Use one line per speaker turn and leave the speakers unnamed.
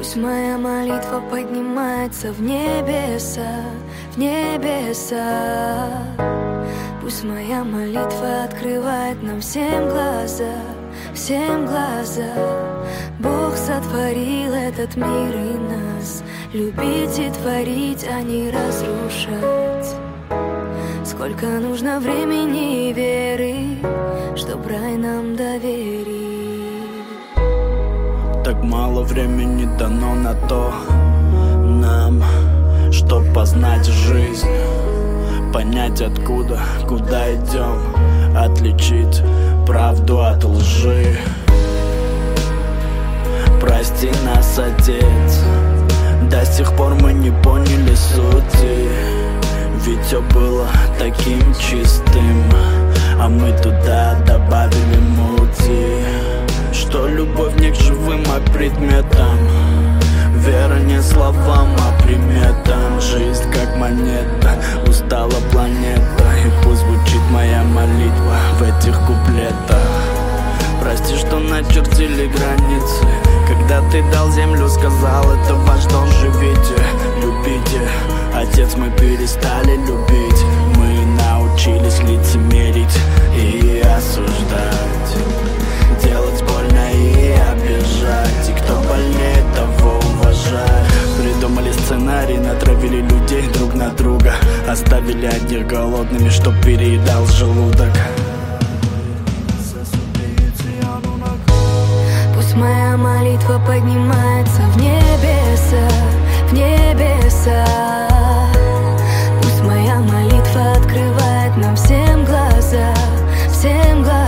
Пусть моя молитва поднимается в небеса, в небеса. Пусть моя молитва открывает нам всем глаза, всем глаза. Бог сотворил этот мир и нас любить и творить, а не разрушать. Сколько нужно времени и веры, чтоб рай нам доверить.
Так мало времени дано на то нам, чтоб познать жизнь, понять откуда, куда идем, отличить правду от лжи. Прости нас, Отец, до сих пор мы не поняли сути. Ведь все было таким чистым, а мы туда добавили мути. Что любовь не к живым, а к предметам, вера не словам, а приметам. Жизнь как монета, устала планета, и пусть звучит моя молитва в этих куплетах. Прости, что начертили границы, когда ты дал землю, сказал, это ваш дом, живите, любите. Отец, мы перестали любить, мы научились лицемерить и осуждать, делать больно и обижать, и кто больнее, того уважать. Придумали сценарий, натравили людей друг на друга, оставили одних голодными, чтоб переедал желудок.
Пусть моя молитва поднимается в небеса, в небеса. Пусть моя молитва открывает нам всем глаза, всем глаза.